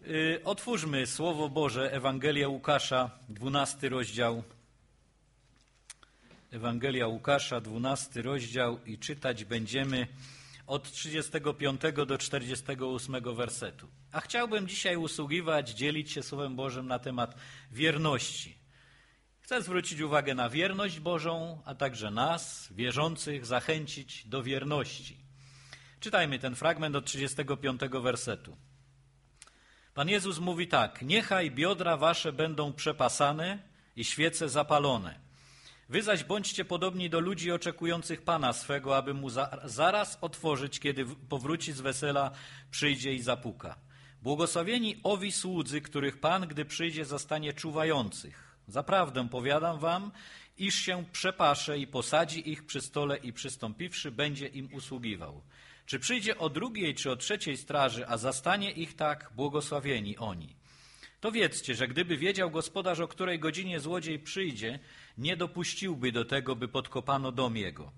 Otwórzmy Słowo Boże, Ewangelia Łukasza, 12 rozdział. Ewangelia Łukasza, 12 rozdział i czytać będziemy od 35 do 48 wersetu. A chciałbym dzisiaj usługiwać, dzielić się Słowem Bożym na temat wierności. Chcę zwrócić uwagę na wierność Bożą, a także nas, wierzących, zachęcić do wierności. Czytajmy ten fragment od 35 wersetu. Pan Jezus mówi tak: niechaj biodra wasze będą przepasane i świece zapalone. Wy zaś bądźcie podobni do ludzi oczekujących Pana swego, aby mu zaraz otworzyć, kiedy powróci z wesela, przyjdzie i zapuka. Błogosławieni owi słudzy, których Pan, gdy przyjdzie, zastanie czuwających. Zaprawdę powiadam wam, iż się przepasze i posadzi ich przy stole i przystąpiwszy, będzie im usługiwał. Czy przyjdzie o drugiej czy o trzeciej straży, a zastanie ich tak, błogosławieni oni. To wiedzcie, że gdyby wiedział gospodarz, o której godzinie złodziej przyjdzie, nie dopuściłby do tego, by podkopano dom jego.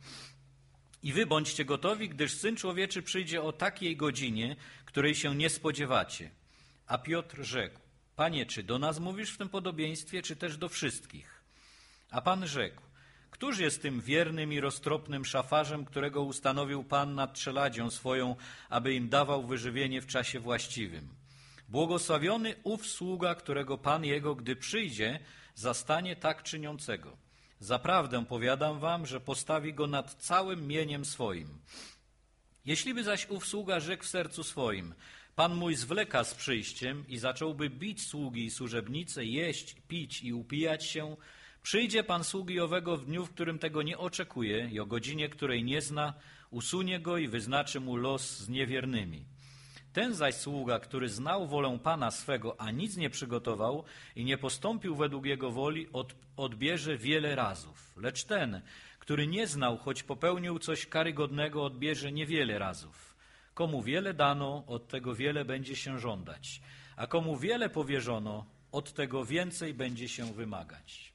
I wy bądźcie gotowi, gdyż Syn Człowieczy przyjdzie o takiej godzinie, której się nie spodziewacie. A Piotr rzekł: Panie, czy do nas mówisz w tym podobieństwie, czy też do wszystkich? A Pan rzekł: Któż jest tym wiernym i roztropnym szafarzem, którego ustanowił Pan nad trzeladzią swoją, aby im dawał wyżywienie w czasie właściwym? Błogosławiony ów sługa, którego Pan jego, gdy przyjdzie, zastanie tak czyniącego. Zaprawdę powiadam wam, że postawi go nad całym mieniem swoim. Jeśliby zaś ów sługa rzekł w sercu swoim: Pan mój zwleka z przyjściem i zacząłby bić sługi i służebnice, jeść, pić i upijać się, przyjdzie Pan sługi owego w dniu, w którym tego nie oczekuje i o godzinie, której nie zna, usunie go i wyznaczy mu los z niewiernymi. Ten zaś sługa, który znał wolę Pana swego, a nic nie przygotował i nie postąpił według jego woli, odbierze wiele razów. Lecz ten, który nie znał, choć popełnił coś karygodnego, odbierze niewiele razów. Komu wiele dano, od tego wiele będzie się żądać, a komu wiele powierzono, od tego więcej będzie się wymagać.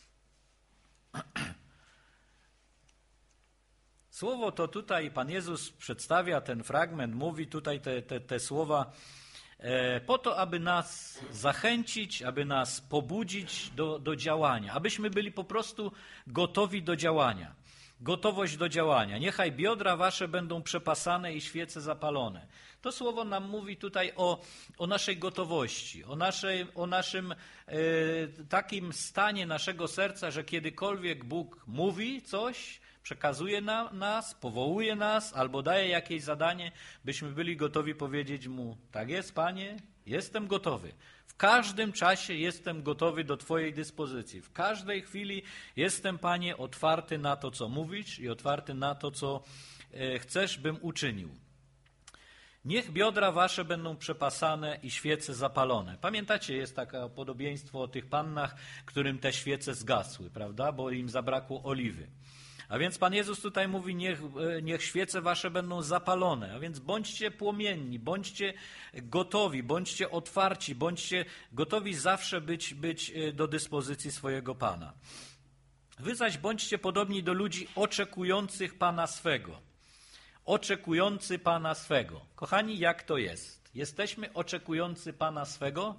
Słowo to tutaj Pan Jezus przedstawia, ten fragment, mówi tutaj te słowa po to, aby nas zachęcić, aby nas pobudzić do działania, abyśmy byli po prostu gotowi do działania. Gotowość do działania. Niechaj biodra wasze będą przepasane i świece zapalone. To słowo nam mówi tutaj o naszej gotowości, o naszym takim stanie naszego serca, że kiedykolwiek Bóg mówi coś, przekazuje nas, powołuje nas albo daje jakieś zadanie, byśmy byli gotowi powiedzieć Mu: tak jest, Panie, jestem gotowy. W każdym czasie jestem gotowy do Twojej dyspozycji. W każdej chwili jestem, Panie, otwarty na to, co mówisz i otwarty na to, co chcesz, bym uczynił. Niech biodra wasze będą przepasane i świece zapalone. Pamiętacie, jest takie podobieństwo o tych pannach, którym te świece zgasły, prawda, bo im zabrakło oliwy. A więc Pan Jezus tutaj mówi: niech świece wasze będą zapalone. A więc bądźcie płomienni, bądźcie gotowi, bądźcie otwarci, bądźcie gotowi zawsze być do dyspozycji swojego Pana. Wy zaś bądźcie podobni do ludzi oczekujących Pana swego. Oczekujący Pana swego. Kochani, jak to jest? Jesteśmy oczekujący Pana swego?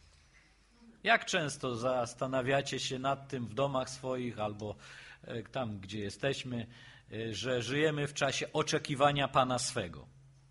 Jak często zastanawiacie się nad tym w domach swoich albo tam, gdzie jesteśmy, że żyjemy w czasie oczekiwania Pana swego?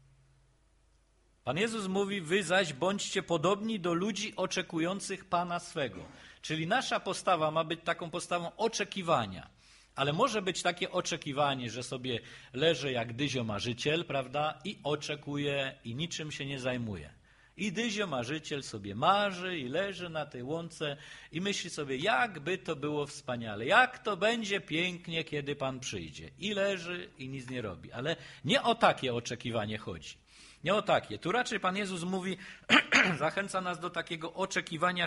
Pan Jezus mówi: wy zaś bądźcie podobni do ludzi oczekujących Pana swego. Czyli nasza postawa ma być taką postawą oczekiwania. Ale może być takie oczekiwanie, że sobie leży jak dyzio marzyciel, prawda, i oczekuje i niczym się nie zajmuje. I dyzio marzyciel sobie marzy i leży na tej łące i myśli sobie, jakby to było wspaniale, jak to będzie pięknie, kiedy Pan przyjdzie. I leży i nic nie robi. Ale nie o takie oczekiwanie chodzi. Nie o takie. Tu raczej Pan Jezus mówi, zachęca nas do takiego oczekiwania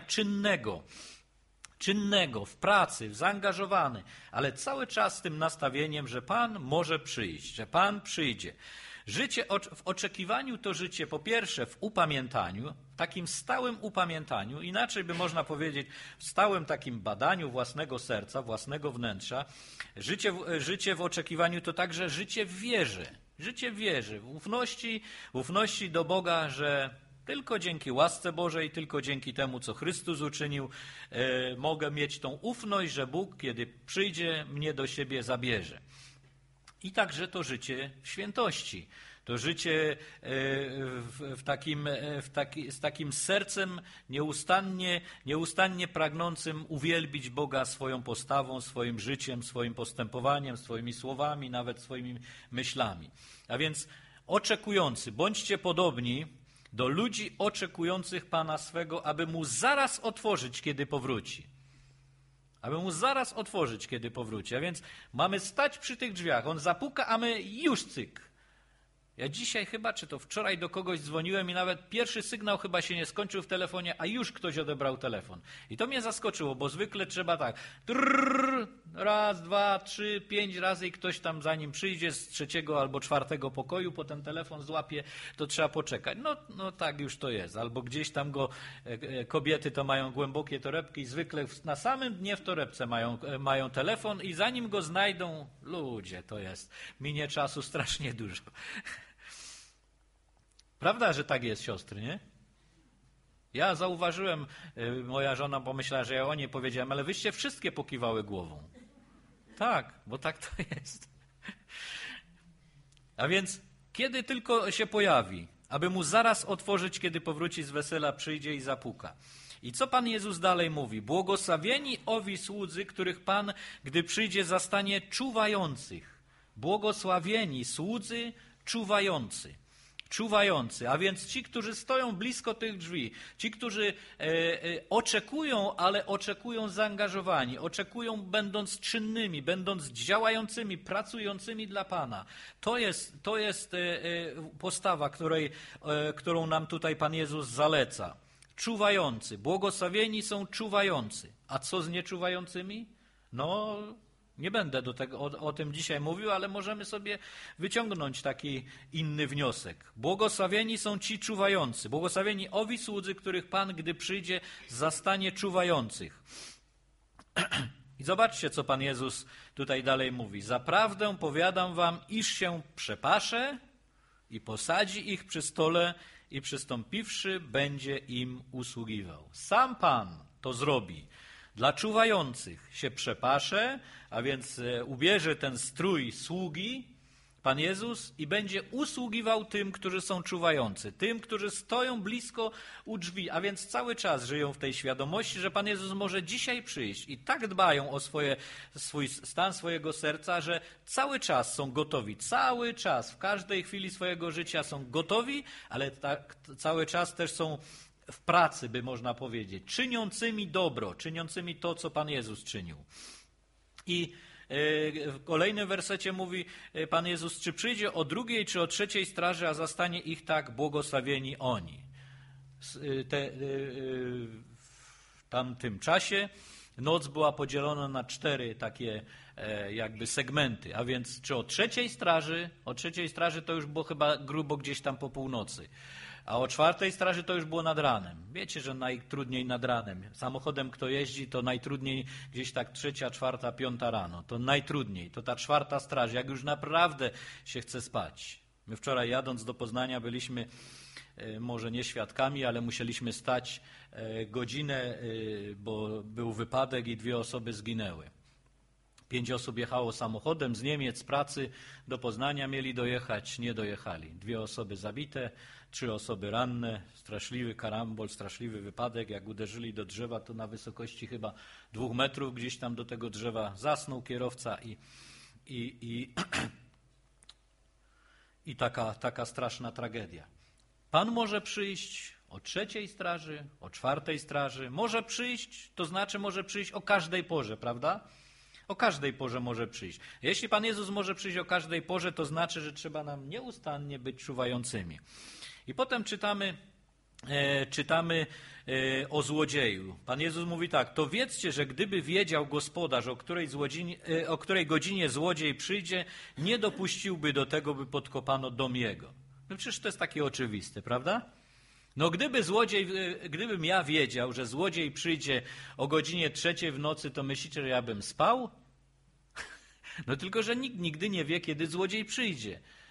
czynnego, w pracy, zaangażowany, ale cały czas z tym nastawieniem, że Pan może przyjść, że Pan przyjdzie. Życie w oczekiwaniu to życie, po pierwsze, w upamiętaniu, w takim stałym upamiętaniu, inaczej by można powiedzieć, w stałym takim badaniu własnego serca, własnego wnętrza. Życie w oczekiwaniu to także życie w wierze. Życie w wierze, w ufności do Boga, że Tylko dzięki łasce Bożej, tylko dzięki temu, co Chrystus uczynił, mogę mieć tą ufność, że Bóg, kiedy przyjdzie, mnie do siebie zabierze. I także to życie w świętości. To życie z takim sercem nieustannie pragnącym uwielbić Boga swoją postawą, swoim życiem, swoim postępowaniem, swoimi słowami, nawet swoimi myślami. A więc oczekujący, bądźcie podobni do ludzi oczekujących Pana swego, aby Mu zaraz otworzyć, kiedy powróci. Aby Mu zaraz otworzyć, kiedy powróci. A więc mamy stać przy tych drzwiach. On zapuka, a my już cyk. Ja dzisiaj chyba, czy to wczoraj do kogoś dzwoniłem i nawet pierwszy sygnał chyba się nie skończył w telefonie, a już ktoś odebrał telefon. I to mnie zaskoczyło, bo zwykle trzeba tak raz, dwa, trzy, 5 razy i ktoś tam zanim przyjdzie z 3. albo 4. pokoju, potem telefon złapie, to trzeba poczekać. No tak już to jest. Albo gdzieś tam kobiety to mają głębokie torebki i zwykle na samym dnie w torebce mają telefon i zanim go znajdą, ludzie, to jest, minie czasu strasznie dużo. Prawda, że tak jest, siostry, nie? Ja zauważyłem, moja żona pomyślała, że ja o niej powiedziałem, ale wyście wszystkie pokiwały głową. Tak, bo tak to jest. A więc, kiedy tylko się pojawi, aby mu zaraz otworzyć, kiedy powróci z wesela, przyjdzie i zapuka. I co Pan Jezus dalej mówi? Błogosławieni owi słudzy, których Pan, gdy przyjdzie, zastanie czuwających. Błogosławieni słudzy czuwający. Czuwający, a więc ci, którzy stoją blisko tych drzwi, ci, którzy oczekują, ale oczekują zaangażowani, oczekują będąc czynnymi, będąc działającymi, pracującymi dla Pana. To jest postawa, którą nam tutaj Pan Jezus zaleca. Czuwający, błogosławieni są czuwający. A co z nieczuwającymi? No, nie będę o tym dzisiaj mówił, ale możemy sobie wyciągnąć taki inny wniosek. Błogosławieni są ci czuwający. Błogosławieni owi słudzy, których Pan, gdy przyjdzie, zastanie czuwających. I zobaczcie, co Pan Jezus tutaj dalej mówi. Zaprawdę powiadam wam, iż się przepasze i posadzi ich przy stole i przystąpiwszy, będzie im usługiwał. Sam Pan to zrobi. Dla czuwających się przepasze, a więc ubierze ten strój sługi, Pan Jezus, i będzie usługiwał tym, którzy są czuwający, tym, którzy stoją blisko u drzwi, a więc cały czas żyją w tej świadomości, że Pan Jezus może dzisiaj przyjść i tak dbają o swój stan swojego serca, że cały czas są gotowi, cały czas, w każdej chwili swojego życia są gotowi, ale tak, cały czas też są w pracy, by można powiedzieć, czyniącymi dobro, czyniącymi to, co Pan Jezus czynił. I w kolejnym wersecie mówi Pan Jezus, czy przyjdzie o 2. czy o 3. straży, a zastanie ich tak błogosławieni oni. W tamtym czasie noc była podzielona na 4 takie jakby segmenty, a więc czy o 3. straży to już było chyba grubo gdzieś tam po północy. A o 4. straży to już było nad ranem. Wiecie, że najtrudniej nad ranem. Samochodem kto jeździ, to najtrudniej gdzieś tak 3., 4., 5 rano. To najtrudniej. To ta 4. straż, jak już naprawdę się chce spać. My wczoraj jadąc do Poznania byliśmy może nie świadkami, ale musieliśmy stać godzinę, bo był wypadek i 2 osoby zginęły. 5 osób jechało samochodem z Niemiec, z pracy do Poznania mieli dojechać, nie dojechali. 2 osoby zabite, 3 osoby ranne, straszliwy karambol, straszliwy wypadek. Jak uderzyli do drzewa, to na wysokości chyba 2 metrów gdzieś tam do tego drzewa zasnął kierowca i taka straszna tragedia. Pan może przyjść o 3. straży, o 4. straży. Może przyjść, to znaczy może przyjść o każdej porze, prawda? O każdej porze może przyjść. Jeśli Pan Jezus może przyjść o każdej porze, to znaczy, że trzeba nam nieustannie być czuwającymi. I potem czytamy o złodzieju. Pan Jezus mówi tak, to wiedzcie, że gdyby wiedział gospodarz, o której godzinie złodziej przyjdzie, nie dopuściłby do tego, by podkopano dom jego. No przecież to jest takie oczywiste, prawda? No gdybym ja wiedział, że złodziej przyjdzie o godzinie 3 w nocy, to myślicie, że ja bym spał? No tylko, że nikt nigdy nie wie, kiedy złodziej przyjdzie.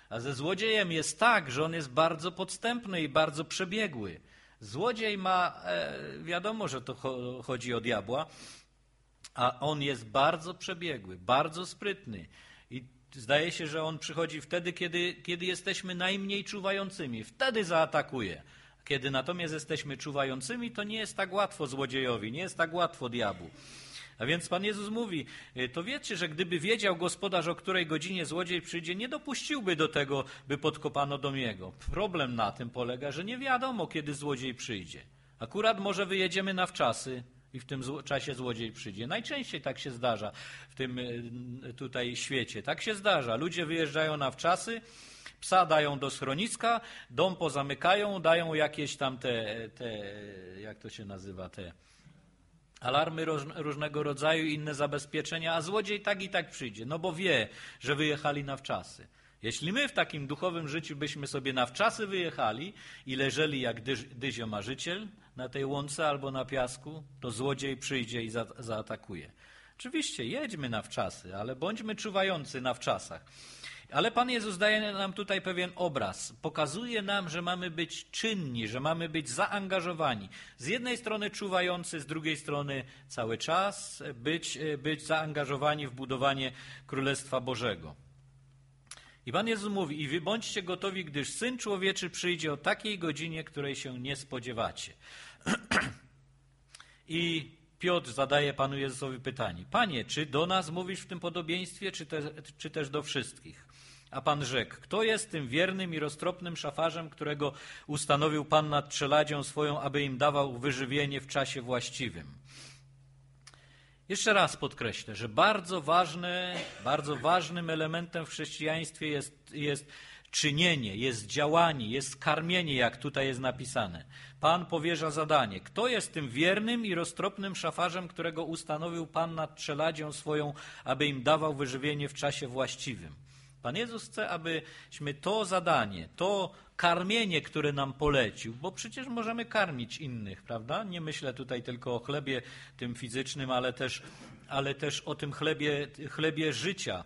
A ze złodziejem jest tak, że on jest bardzo podstępny i bardzo przebiegły. Złodziej ma, wiadomo, że to chodzi o diabła, a on jest bardzo przebiegły, bardzo sprytny. I zdaje się, że on przychodzi wtedy, kiedy jesteśmy najmniej czuwającymi. Wtedy zaatakuje. Kiedy natomiast jesteśmy czuwającymi, to nie jest tak łatwo złodziejowi, nie jest tak łatwo diabłu. A więc Pan Jezus mówi, to wiecie, że gdyby wiedział gospodarz, o której godzinie złodziej przyjdzie, nie dopuściłby do tego, by podkopano dom jego. Problem na tym polega, że nie wiadomo, kiedy złodziej przyjdzie. Akurat może wyjedziemy na wczasy i w tym czasie złodziej przyjdzie. Najczęściej tak się zdarza w tym tutaj świecie. Tak się zdarza. Ludzie wyjeżdżają na wczasy, psa dają do schroniska, dom pozamykają, dają jakieś tam jak to się nazywa, te alarmy różnego rodzaju, inne zabezpieczenia, a złodziej tak i tak przyjdzie, no bo wie, że wyjechali na wczasy. Jeśli my w takim duchowym życiu byśmy sobie na wczasy wyjechali i leżeli jak dyziomarzyciel na tej łące albo na piasku, to złodziej przyjdzie i zaatakuje. Oczywiście jedźmy na wczasy, ale bądźmy czuwający na wczasach. Ale Pan Jezus daje nam tutaj pewien obraz. Pokazuje nam, że mamy być czynni, że mamy być zaangażowani. Z jednej strony czuwający, z drugiej strony cały czas być zaangażowani w budowanie Królestwa Bożego. I Pan Jezus mówi, i wy bądźcie gotowi, gdyż Syn Człowieczy przyjdzie o takiej godzinie, której się nie spodziewacie. I Piotr zadaje Panu Jezusowi pytanie. Panie, czy do nas mówisz w tym podobieństwie, czy też do wszystkich? A Pan rzekł, kto jest tym wiernym i roztropnym szafarzem, którego ustanowił Pan nad czeladzią swoją, aby im dawał wyżywienie w czasie właściwym? Jeszcze raz podkreślę, że bardzo ważnym elementem w chrześcijaństwie jest czynienie, jest działanie, jest karmienie, jak tutaj jest napisane. Pan powierza zadanie. Kto jest tym wiernym i roztropnym szafarzem, którego ustanowił Pan nad czeladzią swoją, aby im dawał wyżywienie w czasie właściwym? Pan Jezus chce, abyśmy to zadanie, to karmienie, które nam polecił, bo przecież możemy karmić innych, prawda? Nie myślę tutaj tylko o chlebie tym fizycznym, ale też o tym chlebie życia.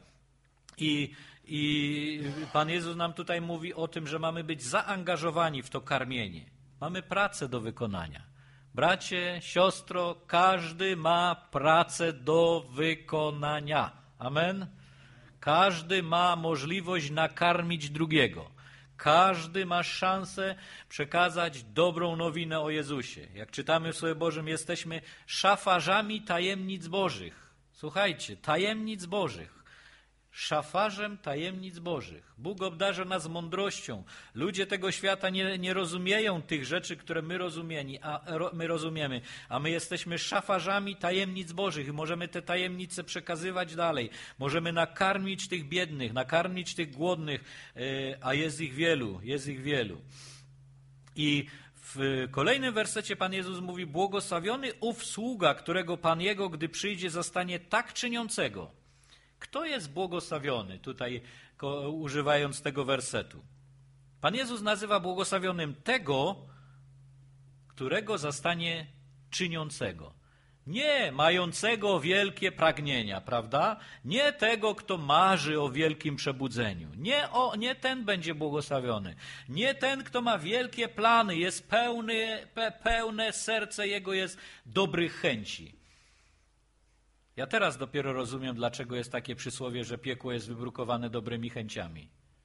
I Pan Jezus nam tutaj mówi o tym, że mamy być zaangażowani w to karmienie. Mamy pracę do wykonania. Bracie, siostro, każdy ma pracę do wykonania. Amen? Każdy ma możliwość nakarmić drugiego. Każdy ma szansę przekazać dobrą nowinę o Jezusie. Jak czytamy w Słowie Bożym, jesteśmy szafarzami tajemnic Bożych. Słuchajcie, tajemnic Bożych. Szafarzem tajemnic Bożych. Bóg obdarza nas mądrością. Ludzie tego świata nie rozumieją tych rzeczy, które my rozumiemy, a my jesteśmy szafarzami tajemnic Bożych i możemy te tajemnice przekazywać dalej. Możemy nakarmić tych biednych, nakarmić tych głodnych, a jest ich wielu. I w kolejnym wersecie Pan Jezus mówi, błogosławiony ów sługa, którego Pan jego, gdy przyjdzie, zastanie tak czyniącego. Kto jest błogosławiony? Tutaj używając tego wersetu. Pan Jezus nazywa błogosławionym tego, którego zastanie czyniącego. Nie mającego wielkie pragnienia, prawda? Nie tego, kto marzy o wielkim przebudzeniu. Nie ten będzie błogosławiony. Nie ten, kto ma wielkie plany, jest pełne serce jego jest dobrych chęci. Ja teraz dopiero rozumiem, dlaczego jest takie przysłowie, że piekło jest wybrukowane dobrymi chęciami.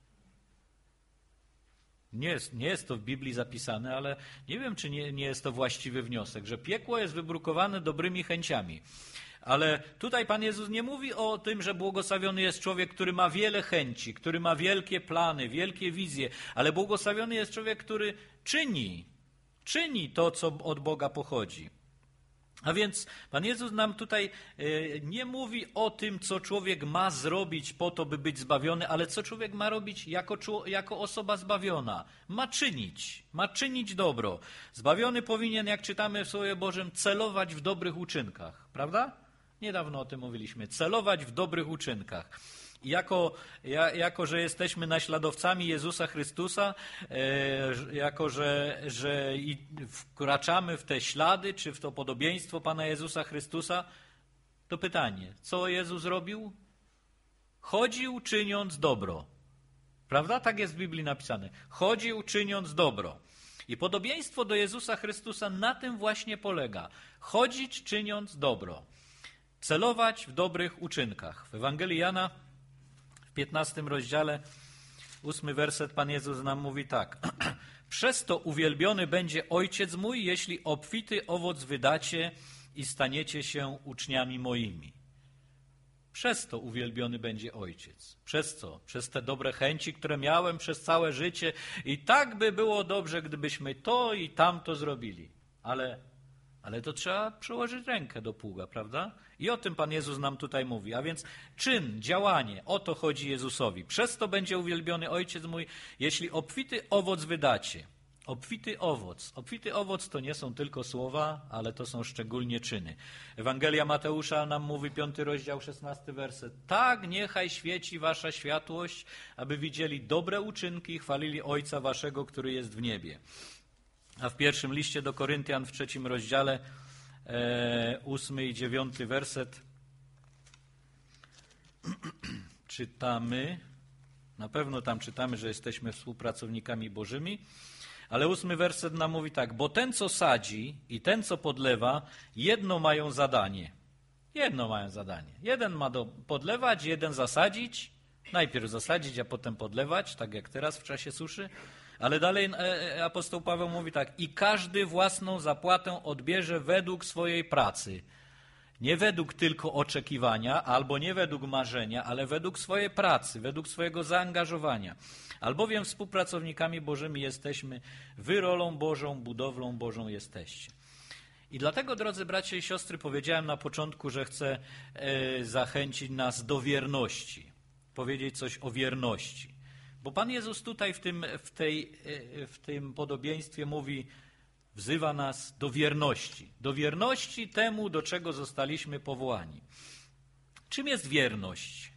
Nie jest to w Biblii zapisane, ale nie wiem, czy nie jest to właściwy wniosek, że piekło jest wybrukowane dobrymi chęciami. Ale tutaj Pan Jezus nie mówi o tym, że błogosławiony jest człowiek, który ma wiele chęci, który ma wielkie plany, wielkie wizje, ale błogosławiony jest człowiek, który czyni to, co od Boga pochodzi. A więc Pan Jezus nam tutaj nie mówi o tym, co człowiek ma zrobić po to, by być zbawiony, ale co człowiek ma robić jako osoba zbawiona. Ma czynić dobro. Zbawiony powinien, jak czytamy w Słowie Bożym, celować w dobrych uczynkach. Prawda? Niedawno o tym mówiliśmy. Celować w dobrych uczynkach. Jako że jesteśmy naśladowcami Jezusa Chrystusa, jako że wkraczamy w te ślady, czy w to podobieństwo Pana Jezusa Chrystusa, to pytanie, co Jezus robił? Chodził czyniąc dobro. Prawda? Tak jest w Biblii napisane. Chodził czyniąc dobro. I podobieństwo do Jezusa Chrystusa na tym właśnie polega. Chodzić czyniąc dobro. Celować w dobrych uczynkach. W Ewangelii Jana w 15 rozdziale 8 werset Pan Jezus nam mówi tak. Przez to uwielbiony będzie Ojciec mój, jeśli obfity owoc wydacie i staniecie się uczniami moimi. Przez to uwielbiony będzie Ojciec. Przez co? Przez te dobre chęci, które miałem przez całe życie i tak by było dobrze, gdybyśmy to i tamto zrobili. Ale to trzeba przyłożyć rękę do pługa, prawda? I o tym Pan Jezus nam tutaj mówi. A więc czyn, działanie, o to chodzi Jezusowi. Przez to będzie uwielbiony Ojciec mój, jeśli obfity owoc wydacie. Obfity owoc. Obfity owoc to nie są tylko słowa, ale to są szczególnie czyny. Ewangelia Mateusza nam mówi, 5 rozdział, 16 werset. Tak niechaj świeci wasza światłość, aby widzieli dobre uczynki i chwalili Ojca waszego, który jest w niebie. A w pierwszym liście do Koryntian w 3 rozdziale 8 i 9 werset czytamy, na pewno tam czytamy, że jesteśmy współpracownikami Bożymi, ale 8 werset nam mówi tak, bo ten, co sadzi i ten, co podlewa, jedno mają zadanie. Jedno mają zadanie. Jeden ma podlewać, jeden zasadzić, najpierw zasadzić, a potem podlewać, tak jak teraz w czasie suszy. Ale dalej apostoł Paweł mówi tak, i każdy własną zapłatę odbierze według swojej pracy. Nie według tylko oczekiwania, albo nie według marzenia, ale według swojej pracy, według swojego zaangażowania. Albowiem współpracownikami Bożymi jesteśmy, wy rolą Bożą, budowlą Bożą jesteście. I dlatego, drodzy bracia i siostry, powiedziałem na początku, że chcę zachęcić nas do wierności, powiedzieć coś o wierności. Bo Pan Jezus tutaj w tym podobieństwie mówi, wzywa nas do wierności temu, do czego zostaliśmy powołani. Czym jest wierność?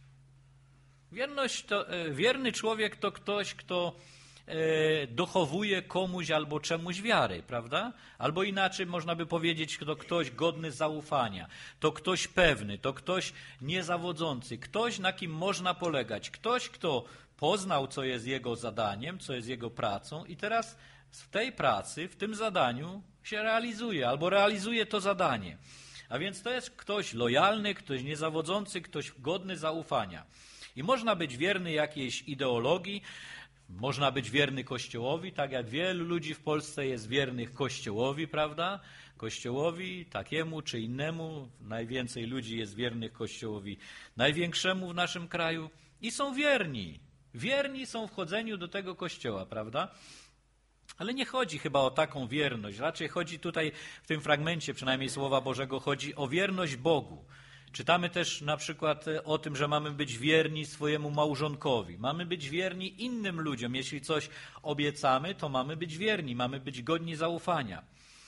Wierny człowiek to ktoś, kto dochowuje komuś albo czemuś wiary, prawda? Albo inaczej można by powiedzieć, to ktoś godny zaufania, to ktoś pewny, to ktoś niezawodzący, ktoś, na kim można polegać, ktoś, kto poznał, co jest jego zadaniem, co jest jego pracą i teraz w tej pracy, w tym zadaniu się realizuje albo realizuje to zadanie. A więc to jest ktoś lojalny, ktoś niezawodzący, ktoś godny zaufania. I można być wierny jakiejś ideologii, można być wierny Kościołowi, tak jak wielu ludzi w Polsce jest wiernych Kościołowi, prawda? Kościołowi takiemu czy innemu. Najwięcej ludzi jest wiernych Kościołowi największemu w naszym kraju i są wierni. Wierni są w chodzeniu do tego Kościoła, prawda? Ale nie chodzi chyba o taką wierność. Raczej chodzi tutaj w tym fragmencie, przynajmniej Słowa Bożego, chodzi o wierność Bogu. Czytamy też na przykład o tym, że mamy być wierni swojemu małżonkowi. Mamy być wierni innym ludziom. Jeśli coś obiecamy, to mamy być wierni, mamy być godni zaufania.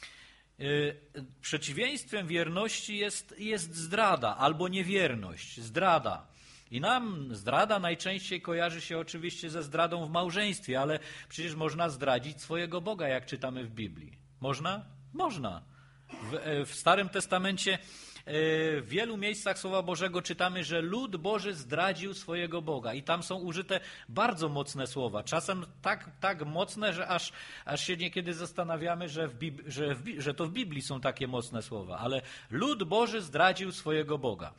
Przeciwieństwem wierności jest zdrada albo niewierność. Zdrada. I nam zdrada najczęściej kojarzy się oczywiście ze zdradą w małżeństwie, ale przecież można zdradzić swojego Boga, jak czytamy w Biblii. Można? Można. W Starym Testamencie w wielu miejscach Słowa Bożego czytamy, że lud Boży zdradził swojego Boga i tam są użyte bardzo mocne słowa. Czasem tak mocne, że aż się niekiedy zastanawiamy, że to w Biblii są takie mocne słowa. Ale lud Boży zdradził swojego Boga.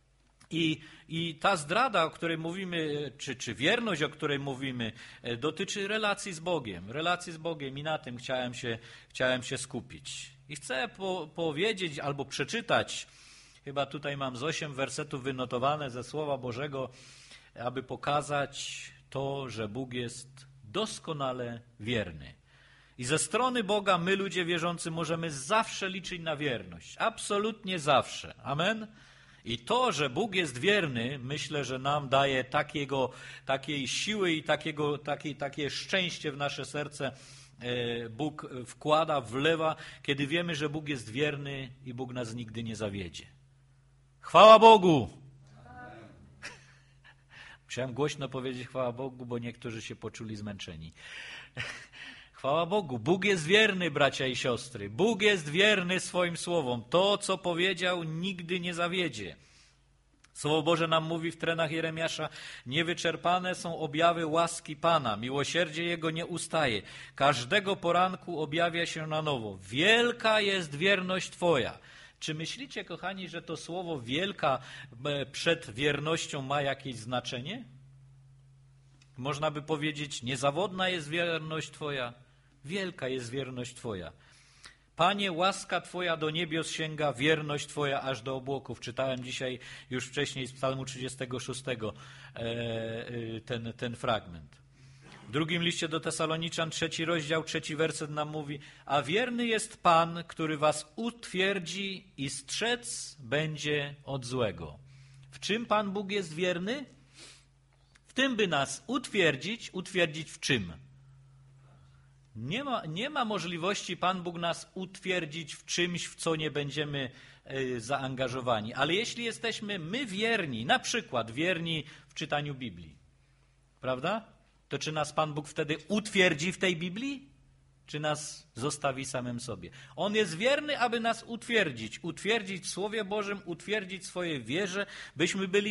I ta zdrada, o której mówimy, czy wierność, o której mówimy, dotyczy relacji z Bogiem. Relacji z Bogiem i na tym chciałem się skupić. I chcę powiedzieć albo przeczytać, chyba tutaj mam z 8 wersetów wynotowane ze Słowa Bożego, aby pokazać to, że Bóg jest doskonale wierny. I ze strony Boga my, ludzie wierzący, możemy zawsze liczyć na wierność. Absolutnie zawsze. Amen? I to, że Bóg jest wierny, myślę, że nam daje takiej siły i takie szczęście w nasze serce Bóg wkłada, wlewa, kiedy wiemy, że Bóg jest wierny i Bóg nas nigdy nie zawiedzie. Chwała Bogu! Musiałem głośno powiedzieć chwała Bogu, bo niektórzy się poczuli zmęczeni. Chwała Bogu. Bóg jest wierny, bracia i siostry. Bóg jest wierny swoim słowom. To, co powiedział, nigdy nie zawiedzie. Słowo Boże nam mówi w trenach Jeremiasza: niewyczerpane są objawy łaski Pana, miłosierdzie Jego nie ustaje. Każdego poranku objawia się na nowo. Wielka jest wierność Twoja. Czy myślicie, kochani, że to słowo wielka przed wiernością ma jakieś znaczenie? Można by powiedzieć, niezawodna jest wierność Twoja, wielka jest wierność Twoja. Panie, łaska Twoja do niebios sięga, wierność Twoja aż do obłoków. Czytałem dzisiaj już wcześniej z Psalmu 36 ten fragment. W drugim liście do Tesaloniczan, 3 rozdział, 3 werset nam mówi: a wierny jest Pan, który was utwierdzi i strzec będzie od złego. W czym Pan Bóg jest wierny? W tym, by nas utwierdzić. Utwierdzić w czym? Nie ma możliwości Pan Bóg nas utwierdzić w czymś, w co nie będziemy zaangażowani. Ale jeśli jesteśmy my wierni, na przykład wierni w czytaniu Biblii, prawda? To czy nas Pan Bóg wtedy utwierdzi w tej Biblii? Czy nas zostawi samym sobie? On jest wierny, aby nas utwierdzić. Utwierdzić w Słowie Bożym, utwierdzić w swojej wierze, byśmy byli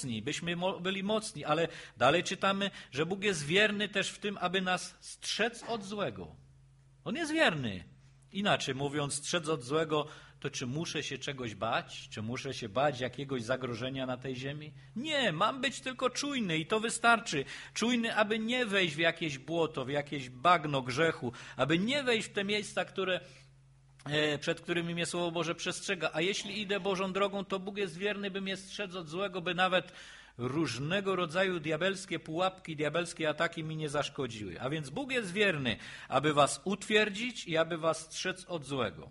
mocni. Ale dalej czytamy, że Bóg jest wierny też w tym, aby nas strzec od złego. On jest wierny. Inaczej mówiąc, strzec od złego, to czy muszę się czegoś bać? Czy muszę się bać jakiegoś zagrożenia na tej ziemi? Nie, mam być tylko czujny i to wystarczy. Czujny, aby nie wejść w jakieś błoto, w jakieś bagno grzechu, aby nie wejść w te miejsca, przed którymi mnie Słowo Boże przestrzega. A jeśli idę Bożą drogą, to Bóg jest wierny, by mnie strzec od złego, by nawet różnego rodzaju diabelskie pułapki, diabelskie ataki mi nie zaszkodziły. A więc Bóg jest wierny, aby was utwierdzić i aby was strzec od złego.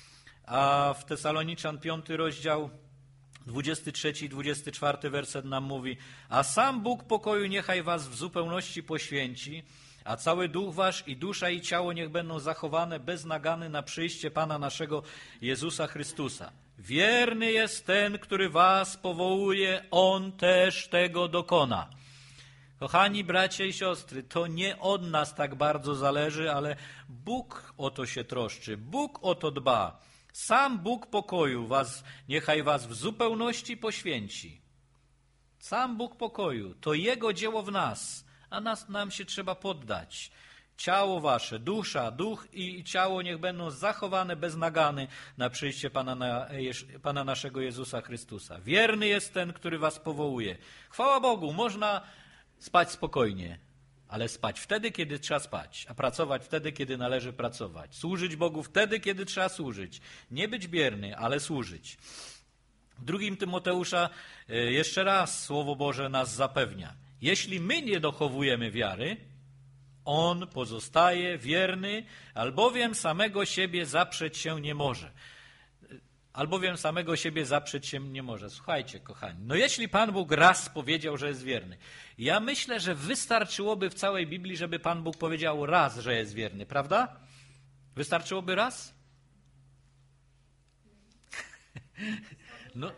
A w Tesaloniczan 5 rozdział 23 i 24 werset nam mówi: a sam Bóg pokoju niechaj was w zupełności poświęci, a cały duch wasz i dusza i ciało niech będą zachowane bez nagany na przyjście Pana naszego Jezusa Chrystusa. Wierny jest ten, który was powołuje, on też tego dokona. Kochani bracia i siostry, to nie od nas tak bardzo zależy, ale Bóg o to się troszczy, Bóg o to dba. Sam Bóg pokoju niechaj was w zupełności poświęci. Sam Bóg pokoju, to Jego dzieło w nas, a nam się trzeba poddać. Ciało wasze, dusza, duch i ciało niech będą zachowane bez nagany na przyjście Pana naszego Jezusa Chrystusa. Wierny jest ten, który was powołuje. Chwała Bogu, można spać spokojnie, ale spać wtedy, kiedy trzeba spać, a pracować wtedy, kiedy należy pracować. Służyć Bogu wtedy, kiedy trzeba służyć. Nie być bierny, ale służyć. W 2 Tymoteusza jeszcze raz Słowo Boże nas zapewnia. Jeśli my nie dochowujemy wiary, on pozostaje wierny, albowiem samego siebie zaprzeć się nie może. Słuchajcie, kochani, jeśli Pan Bóg raz powiedział, że jest wierny, ja myślę, że wystarczyłoby w całej Biblii, żeby Pan Bóg powiedział raz, że jest wierny, prawda? Wystarczyłoby raz? No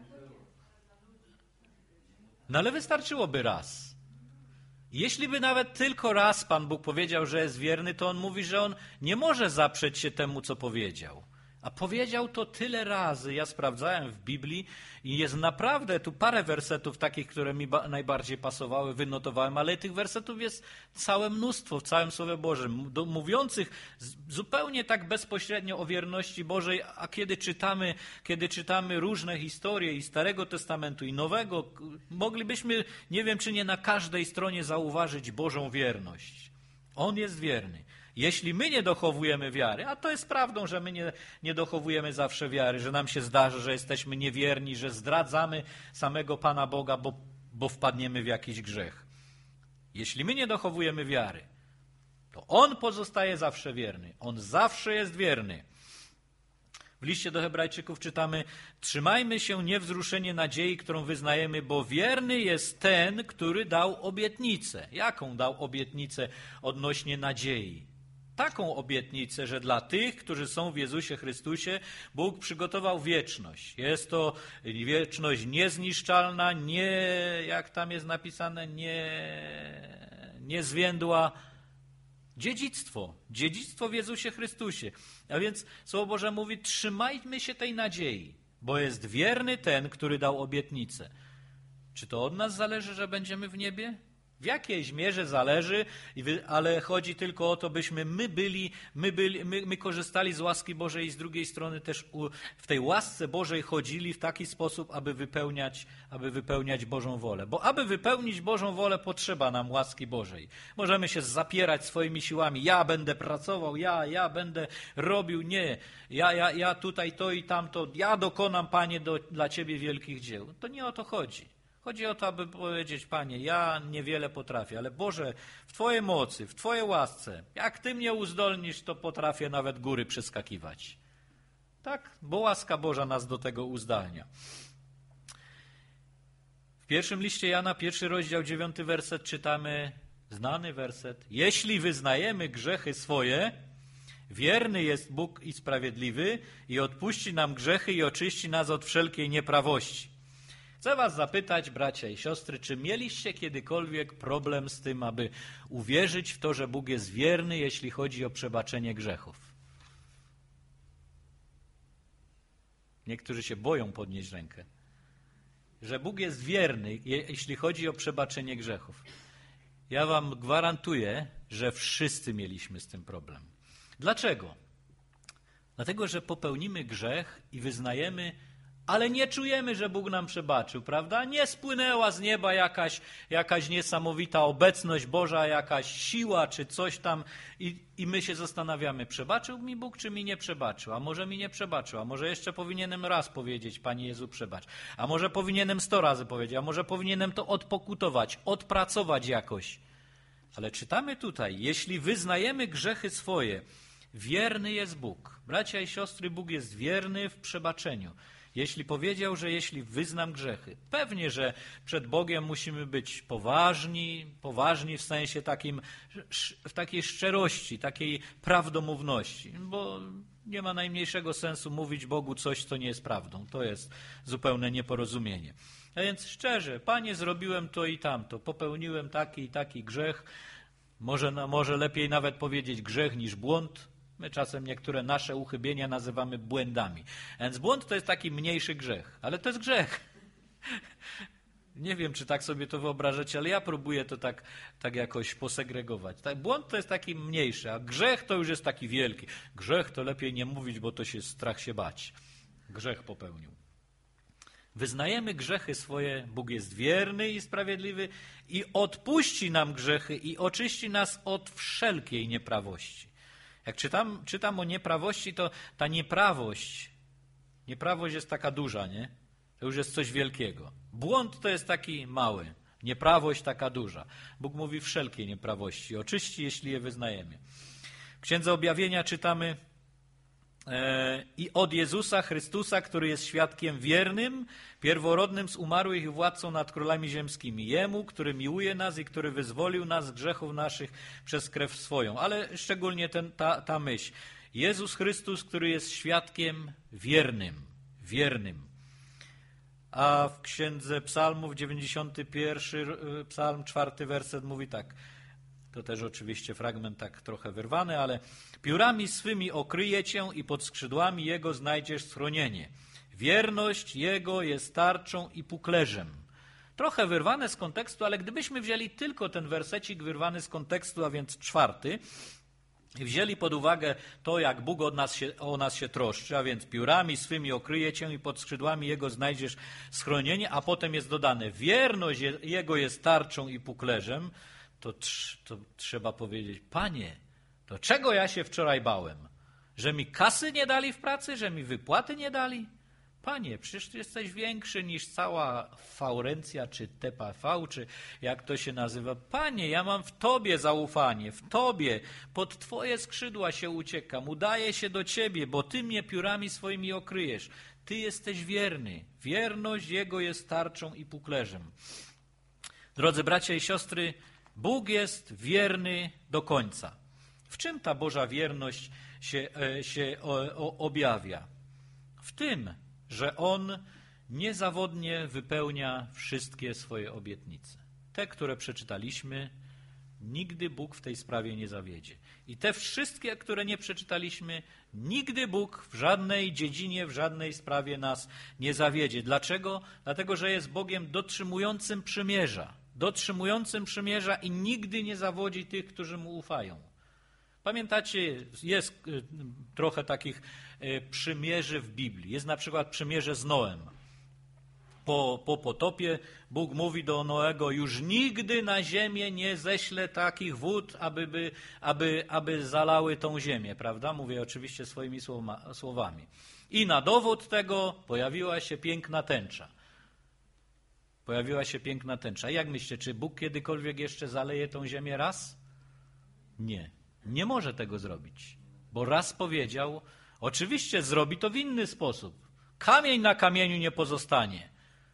ale wystarczyłoby raz. Jeśli by nawet tylko raz Pan Bóg powiedział, że jest wierny, to On mówi, że On nie może zaprzeć się temu, co powiedział. A powiedział to tyle razy. Ja sprawdzałem w Biblii i jest naprawdę tu parę wersetów takich, które mi najbardziej pasowały, wynotowałem, ale tych wersetów jest całe mnóstwo w całym Słowie Bożym, mówiących zupełnie tak bezpośrednio o wierności Bożej, a kiedy czytamy różne historie i Starego Testamentu i Nowego, moglibyśmy, nie wiem czy nie na każdej stronie zauważyć Bożą wierność. On jest wierny. Jeśli my nie dochowujemy wiary, a to jest prawdą, że my nie dochowujemy zawsze wiary, że nam się zdarzy, że jesteśmy niewierni, że zdradzamy samego Pana Boga, bo wpadniemy w jakiś grzech. Jeśli my nie dochowujemy wiary, to On pozostaje zawsze wierny. On zawsze jest wierny. W liście do Hebrajczyków czytamy: trzymajmy się niewzruszenie nadziei, którą wyznajemy, bo wierny jest ten, który dał obietnicę. Jaką dał obietnicę odnośnie nadziei? Taką obietnicę, że dla tych, którzy są w Jezusie Chrystusie, Bóg przygotował wieczność. Jest to wieczność niezniszczalna, jak tam jest napisane, niezwiędła. Dziedzictwo w Jezusie Chrystusie. A więc Słowo Boże mówi, trzymajmy się tej nadziei. bo jest wierny ten, który dał obietnicę. Czy to od nas zależy, że będziemy w niebie? W jakiejś mierze zależy, ale chodzi tylko o to, byśmy my korzystali z łaski Bożej i z drugiej strony też w tej łasce Bożej chodzili w taki sposób, aby wypełniać Bożą wolę. Bo aby wypełnić Bożą wolę, potrzeba nam łaski Bożej. Możemy się zapierać swoimi siłami. Ja będę pracował, ja będę robił. Nie, ja tutaj to i tamto. Ja dokonam, Panie, dla Ciebie wielkich dzieł. To nie o to chodzi. Chodzi o to, aby powiedzieć, Panie, ja niewiele potrafię, ale Boże, w Twojej mocy, w Twojej łasce, jak Ty mnie uzdolnisz, to potrafię nawet góry przeskakiwać. Tak? Bo łaska Boża nas do tego uzdalnia. W pierwszym liście Jana, 1 rozdział, 9 werset czytamy, znany werset. Jeśli wyznajemy grzechy swoje, wierny jest Bóg i sprawiedliwy i odpuści nam grzechy i oczyści nas od wszelkiej nieprawości. Chcę was zapytać, bracia i siostry, czy mieliście kiedykolwiek problem z tym, aby uwierzyć w to, że Bóg jest wierny, jeśli chodzi o przebaczenie grzechów? Niektórzy się boją podnieść rękę. Że Bóg jest wierny, jeśli chodzi o przebaczenie grzechów. Ja wam gwarantuję, że wszyscy mieliśmy z tym problem. Dlaczego? Dlatego, że popełnimy grzech i wyznajemy, ale nie czujemy, że Bóg nam przebaczył, prawda? Nie spłynęła z nieba jakaś niesamowita obecność Boża, jakaś siła czy coś tam i my się zastanawiamy, przebaczył mi Bóg, czy mi nie przebaczył? A może mi nie przebaczył? A może jeszcze powinienem raz powiedzieć, Panie Jezu, przebacz? A może powinienem 100 razy powiedzieć? A może powinienem to odpokutować, odpracować jakoś? Ale czytamy tutaj, jeśli wyznajemy grzechy swoje, wierny jest Bóg. Bracia i siostry, Bóg jest wierny w przebaczeniu. Jeśli powiedział, że jeśli wyznam grzechy, pewnie, że przed Bogiem musimy być poważni w sensie takim, w takiej szczerości, takiej prawdomówności, bo nie ma najmniejszego sensu mówić Bogu coś, co nie jest prawdą. To jest zupełne nieporozumienie. A więc szczerze, Panie, zrobiłem to i tamto, popełniłem taki i taki grzech, może lepiej nawet powiedzieć grzech niż błąd. My czasem niektóre nasze uchybienia nazywamy błędami. Więc błąd to jest taki mniejszy grzech, ale to jest grzech. Nie wiem, czy tak sobie to wyobrażacie, ale ja próbuję to tak jakoś posegregować. Błąd to jest taki mniejszy, a grzech to już jest taki wielki. Grzech to lepiej nie mówić, bo to się strach się bać. Grzech popełnił. Wyznajemy grzechy swoje, Bóg jest wierny i sprawiedliwy i odpuści nam grzechy i oczyści nas od wszelkiej nieprawości. Jak czytam o nieprawości, to ta nieprawość jest taka duża, nie? To już jest coś wielkiego. Błąd to jest taki mały, nieprawość taka duża. Bóg mówi wszelkiej nieprawości, oczyści, jeśli je wyznajemy. W Księdze Objawienia czytamy i od Jezusa Chrystusa, który jest świadkiem wiernym, pierworodnym z umarłych i władcą nad królami ziemskimi. Jemu, który miłuje nas i który wyzwolił nas z grzechów naszych przez krew swoją. Ale szczególnie ta myśl. Jezus Chrystus, który jest świadkiem wiernym. A w Księdze Psalmów, 91 Psalm, 4 werset mówi tak. To też oczywiście fragment tak trochę wyrwany, ale piórami swymi okryje cię i pod skrzydłami Jego znajdziesz schronienie. Wierność Jego jest tarczą i puklerzem. Trochę wyrwane z kontekstu, ale gdybyśmy wzięli tylko ten wersecik wyrwany z kontekstu, a więc 4, i wzięli pod uwagę to, jak Bóg o nas się troszczy, a więc piórami swymi okryje cię i pod skrzydłami Jego znajdziesz schronienie, a potem jest dodane, wierność Jego jest tarczą i puklerzem, to trzeba powiedzieć, Panie, to czego ja się wczoraj bałem? Że mi kasy nie dali w pracy? Że mi wypłaty nie dali? Panie, przecież Ty jesteś większy niż cała Faurencja, czy TPV, czy jak to się nazywa. Panie, ja mam w Tobie zaufanie, w Tobie, pod Twoje skrzydła się uciekam, udaję się do Ciebie, bo Ty mnie piórami swoimi okryjesz. Ty jesteś wierny. Wierność Jego jest tarczą i puklerzem. Drodzy bracia i siostry, Bóg jest wierny do końca. W czym ta Boża wierność się objawia? W tym, że On niezawodnie wypełnia wszystkie swoje obietnice. Te, które przeczytaliśmy, Nigdy Bóg w tej sprawie nie zawiedzie. I te wszystkie, które nie przeczytaliśmy, nigdy Bóg w żadnej dziedzinie, w żadnej sprawie nas nie zawiedzie. Dlaczego? Dlatego, że jest Bogiem dotrzymującym przymierza i nigdy nie zawodzi tych, którzy Mu ufają. Pamiętacie, jest trochę takich przymierzy w Biblii. Jest na przykład przymierze z Noem. Po potopie Bóg mówi do Noego, już nigdy na ziemię nie ześlę takich wód, aby zalały tą ziemię, prawda? Mówię oczywiście swoimi słowami. I na dowód tego pojawiła się piękna tęcza. Jak myślicie, czy Bóg kiedykolwiek jeszcze zaleje tą ziemię raz? Nie. Nie może tego zrobić, bo raz powiedział, oczywiście zrobi to w inny sposób. Kamień na kamieniu nie pozostanie.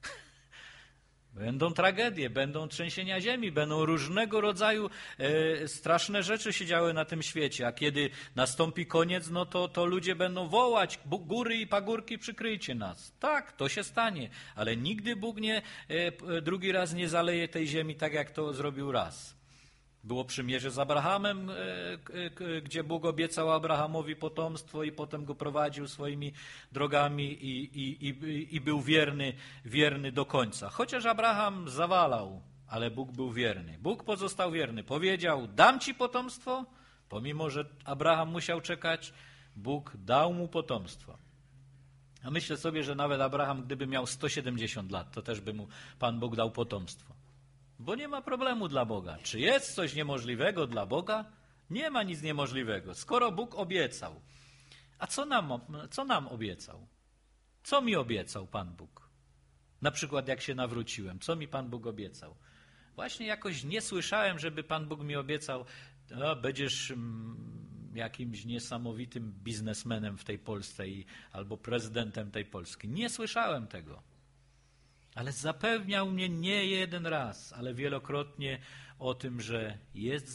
Będą tragedie, będą trzęsienia ziemi, będą różnego rodzaju straszne rzeczy się działy na tym świecie, a kiedy nastąpi koniec, no to ludzie będą wołać, góry i pagórki, przykryjcie nas. Tak, to się stanie, ale nigdy Bóg drugi raz nie zaleje tej ziemi tak, jak to zrobił raz. Było przymierze z Abrahamem, gdzie Bóg obiecał Abrahamowi potomstwo i potem go prowadził swoimi drogami i był wierny do końca. Chociaż Abraham zawalał, ale Bóg był wierny. Bóg pozostał wierny. Powiedział, dam ci potomstwo, pomimo że Abraham musiał czekać, Bóg dał mu potomstwo. A myślę sobie, że nawet Abraham, gdyby miał 170 lat, to też by mu Pan Bóg dał potomstwo. Bo nie ma problemu dla Boga. Czy jest coś niemożliwego dla Boga? Nie ma nic niemożliwego. Skoro Bóg obiecał. A co nam obiecał? Co mi obiecał Pan Bóg? Na przykład jak się nawróciłem. Co mi Pan Bóg obiecał? Właśnie jakoś nie słyszałem, żeby Pan Bóg mi obiecał, będziesz jakimś niesamowitym biznesmenem w tej Polsce albo prezydentem tej Polski. Nie słyszałem tego. Ale zapewniał mnie nie jeden raz, ale wielokrotnie o tym, że jest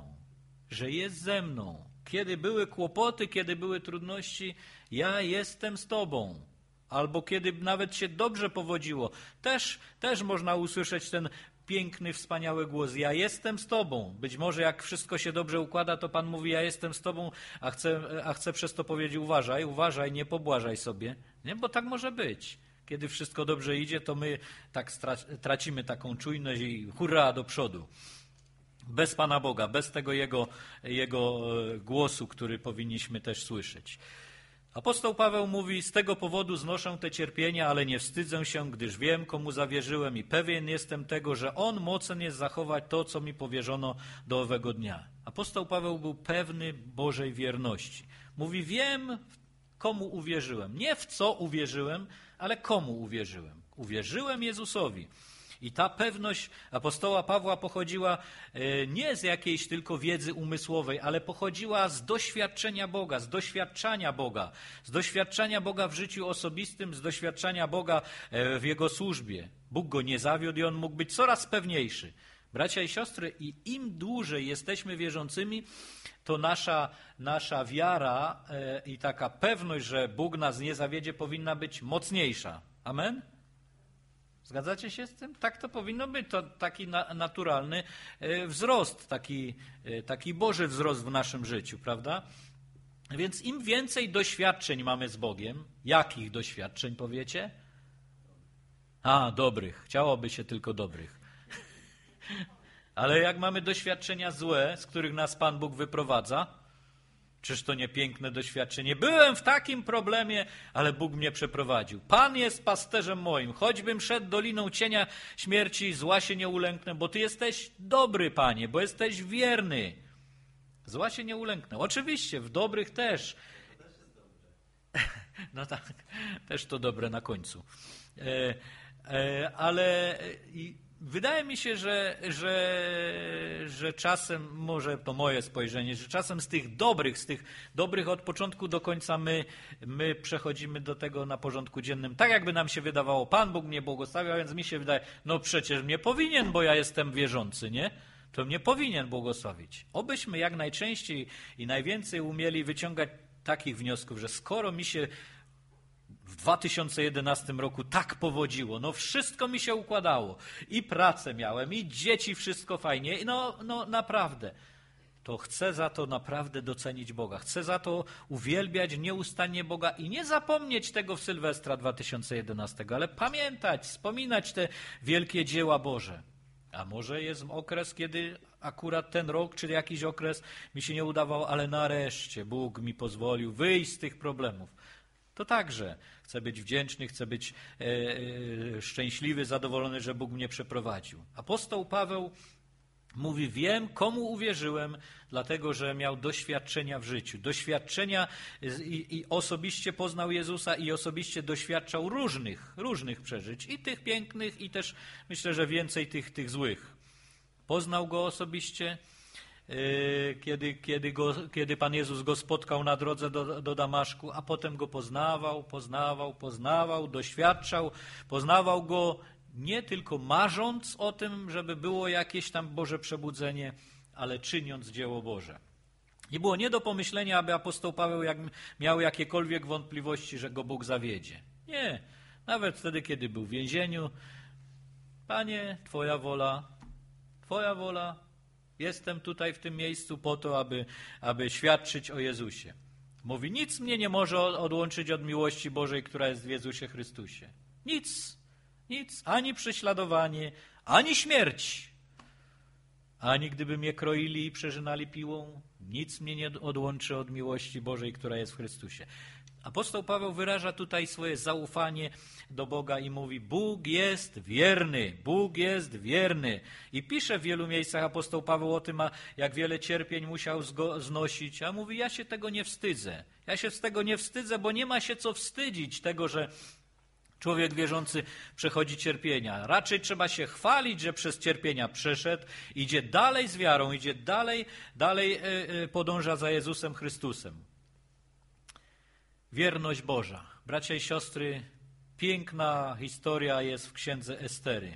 ze mną. Kiedy były kłopoty, kiedy były trudności, ja jestem z Tobą. Albo kiedy nawet się dobrze powodziło, też można usłyszeć ten piękny, wspaniały głos. Ja jestem z Tobą. Być może jak wszystko się dobrze układa, to Pan mówi, ja jestem z Tobą, a chcę przez to powiedzieć, uważaj, nie pobłażaj sobie. Nie? Bo tak może być. Kiedy wszystko dobrze idzie, to my tak tracimy taką czujność i hurra do przodu. Bez Pana Boga, bez tego Jego głosu, który powinniśmy też słyszeć. Apostoł Paweł mówi, z tego powodu znoszę te cierpienia, ale nie wstydzę się, gdyż wiem, komu zawierzyłem i pewien jestem tego, że On mocen jest zachować to, co mi powierzono do owego dnia. Apostoł Paweł był pewny Bożej wierności. Mówi, wiem, komu uwierzyłem. Nie w co uwierzyłem, ale komu uwierzyłem. Uwierzyłem Jezusowi. I ta pewność apostoła Pawła pochodziła nie z jakiejś tylko wiedzy umysłowej, ale pochodziła z doświadczenia Boga, z doświadczenia Boga w życiu osobistym, z doświadczenia Boga w Jego służbie. Bóg go nie zawiódł i on mógł być coraz pewniejszy. Bracia i siostry, i im dłużej jesteśmy wierzącymi, to nasza wiara i taka pewność, że Bóg nas nie zawiedzie, powinna być mocniejsza. Amen? Zgadzacie się z tym? Tak to powinno być. To taki naturalny wzrost, taki Boży wzrost w naszym życiu, prawda? Więc im więcej doświadczeń mamy z Bogiem, jakich doświadczeń powiecie? Dobrych. Chciałoby się tylko dobrych. Ale jak mamy doświadczenia złe, z których nas Pan Bóg wyprowadza, czyż to nie piękne doświadczenie? Byłem w takim problemie, ale Bóg mnie przeprowadził. Pan jest pasterzem moim. Choćbym szedł doliną cienia śmierci, zła się nie ulęknę, bo Ty jesteś dobry, Panie, bo jesteś wierny. Zła się nie ulęknę. Oczywiście, w dobrych też. No tak, też to dobre na końcu. Ale wydaje mi się, że czasem, może to moje spojrzenie, że czasem z tych dobrych od początku do końca my przechodzimy do tego na porządku dziennym. Tak jakby nam się wydawało, Pan Bóg mnie błogosławił, więc mi się wydaje, no przecież mnie powinien, bo ja jestem wierzący, nie? To mnie powinien błogosławić. Obyśmy jak najczęściej i najwięcej umieli wyciągać takich wniosków, że skoro mi się w 2011 roku tak powodziło, no wszystko mi się układało. I pracę miałem, i dzieci, wszystko fajnie. No naprawdę. To chcę za to naprawdę docenić Boga. Chcę za to uwielbiać nieustannie Boga i nie zapomnieć tego w Sylwestra 2011, ale pamiętać, wspominać te wielkie dzieła Boże. A może jest okres, kiedy akurat ten rok, czy jakiś okres mi się nie udawał, ale nareszcie Bóg mi pozwolił wyjść z tych problemów. To także chcę być wdzięczny, chcę być szczęśliwy, zadowolony, że Bóg mnie przeprowadził. Apostoł Paweł mówi, wiem, komu uwierzyłem, dlatego, że miał doświadczenia w życiu. Doświadczenia i osobiście poznał Jezusa i osobiście doświadczał różnych przeżyć. I tych pięknych, i też myślę, że więcej tych złych. Poznał Go osobiście, kiedy Pan Jezus Go spotkał na drodze do Damaszku, a potem Go poznawał, doświadczał, poznawał Go nie tylko marząc o tym, żeby było jakieś tam Boże przebudzenie, ale czyniąc dzieło Boże. I było nie do pomyślenia, aby apostoł Paweł miał jakiekolwiek wątpliwości, że go Bóg zawiedzie. Nie. Nawet wtedy, kiedy był w więzieniu. Panie, Twoja wola. Jestem tutaj w tym miejscu po to, aby świadczyć o Jezusie. Mówi, nic mnie nie może odłączyć od miłości Bożej, która jest w Jezusie Chrystusie. Nic, ani prześladowanie, ani śmierć. Ani gdyby mnie kroili i przerzynali piłą, nic mnie nie odłączy od miłości Bożej, która jest w Chrystusie. Apostoł Paweł wyraża tutaj swoje zaufanie do Boga i mówi, Bóg jest wierny. I pisze w wielu miejscach apostoł Paweł o tym, jak wiele cierpień musiał znosić, a mówi, ja się tego nie wstydzę. Ja się z tego nie wstydzę, bo nie ma się co wstydzić tego, że człowiek wierzący przechodzi cierpienia. Raczej trzeba się chwalić, że przez cierpienia przeszedł, idzie dalej z wiarą, idzie dalej podąża za Jezusem Chrystusem. Wierność Boża. Bracia i siostry, piękna historia jest w księdze Estery.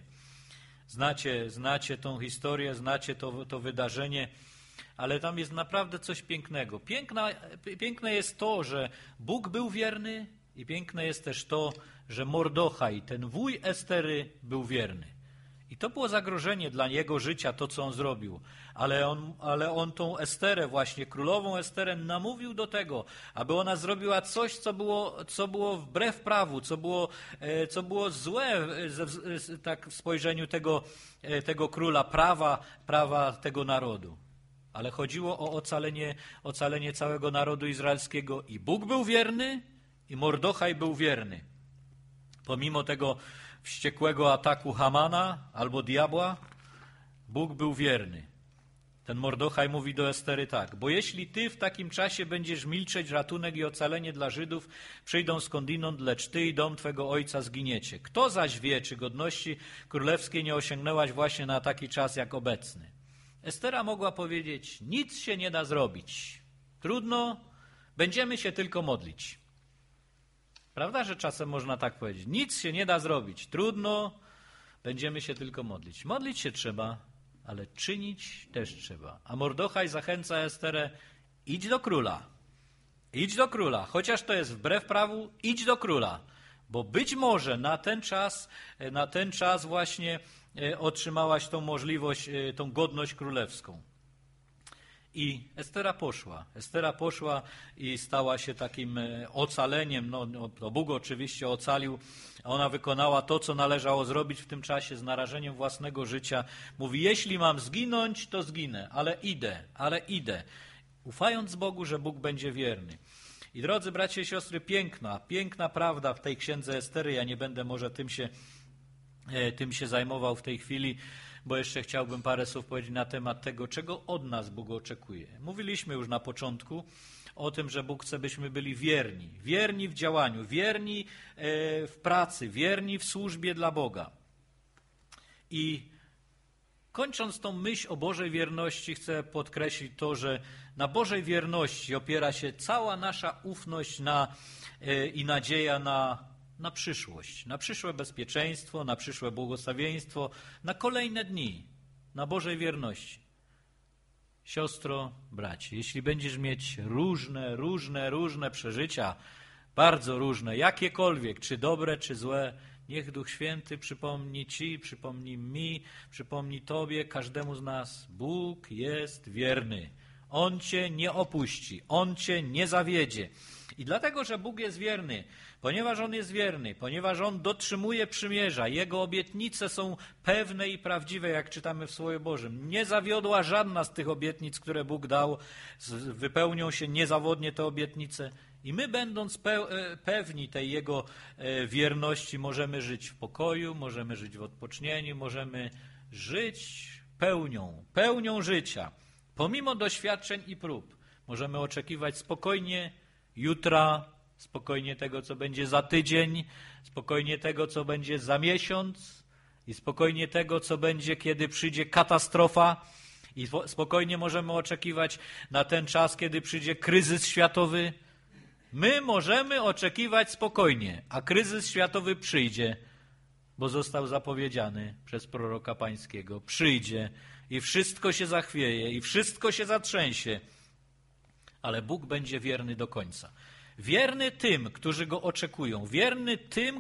Znacie tą historię, znacie to wydarzenie, ale tam jest naprawdę coś pięknego. Piękne jest to, że Bóg był wierny i piękne jest też to, że Mordochaj, ten wuj Estery, był wierny. I to było zagrożenie dla jego życia, to co on zrobił. Ale on tą Esterę właśnie, królową Esterę namówił do tego, aby ona zrobiła coś, co było wbrew prawu, co było złe tak w spojrzeniu tego króla, prawa tego narodu. Ale chodziło o ocalenie całego narodu izraelskiego. I Bóg był wierny, i Mordochaj był wierny. Pomimo tego wściekłego ataku Hamana albo diabła, Bóg był wierny. Ten Mordochaj mówi do Estery tak, bo jeśli ty w takim czasie będziesz milczeć, ratunek i ocalenie dla Żydów przyjdą skądinąd, lecz ty i dom twego ojca zginiecie. Kto zaś wie, czy godności królewskiej nie osiągnęłaś właśnie na taki czas jak obecny? Estera mogła powiedzieć, nic się nie da zrobić. Trudno, będziemy się tylko modlić. Prawda, że czasem można tak powiedzieć? Nic się nie da zrobić. Trudno, będziemy się tylko modlić. Modlić się trzeba, ale czynić też trzeba. A Mordochaj zachęca Esterę, idź do króla. Idź do króla. Chociaż to jest wbrew prawu, idź do króla. Bo być może na ten czas właśnie otrzymałaś tą możliwość, tą godność królewską. I Estera poszła i stała się takim ocaleniem. To Bóg oczywiście ocalił. Ona wykonała to, co należało zrobić w tym czasie z narażeniem własnego życia. Mówi, jeśli mam zginąć, to zginę, ale idę. Ufając Bogu, że Bóg będzie wierny. I drodzy bracia i siostry, piękna prawda w tej księdze Estery. Ja nie będę może tym się zajmował w tej chwili, bo jeszcze chciałbym parę słów powiedzieć na temat tego, czego od nas Bóg oczekuje. Mówiliśmy już na początku o tym, że Bóg chce, byśmy byli wierni. Wierni w działaniu, wierni w pracy, wierni w służbie dla Boga. I kończąc tą myśl o Bożej wierności, chcę podkreślić to, że na Bożej wierności opiera się cała nasza ufność i nadzieja na przyszłość, na przyszłe bezpieczeństwo, na przyszłe błogosławieństwo, na kolejne dni, na Bożej wierności. Siostro, bracie, jeśli będziesz mieć różne przeżycia, bardzo różne, jakiekolwiek, czy dobre, czy złe. Niech Duch Święty przypomni ci, przypomni mi, przypomni tobie, każdemu z nas. Bóg jest wierny. On cię nie opuści, On cię nie zawiedzie. I dlatego, że Bóg jest wierny, ponieważ On jest wierny, ponieważ On dotrzymuje przymierza, Jego obietnice są pewne i prawdziwe, jak czytamy w Słowie Bożym. Nie zawiodła żadna z tych obietnic, które Bóg dał, wypełnią się niezawodnie te obietnice. I my, będąc pewni tej Jego wierności, możemy żyć w pokoju, możemy żyć w odpocznieniu, możemy żyć pełnią życia. Pomimo doświadczeń i prób możemy oczekiwać spokojnie jutra, spokojnie tego, co będzie za tydzień, spokojnie tego, co będzie za miesiąc i spokojnie tego, co będzie, kiedy przyjdzie katastrofa i spokojnie możemy oczekiwać na ten czas, kiedy przyjdzie kryzys światowy. My możemy oczekiwać spokojnie, a kryzys światowy przyjdzie, bo został zapowiedziany przez proroka pańskiego. Przyjdzie i wszystko się zachwieje i wszystko się zatrzęsie, ale Bóg będzie wierny do końca. Wierny tym, którzy Go oczekują. Wierny tym,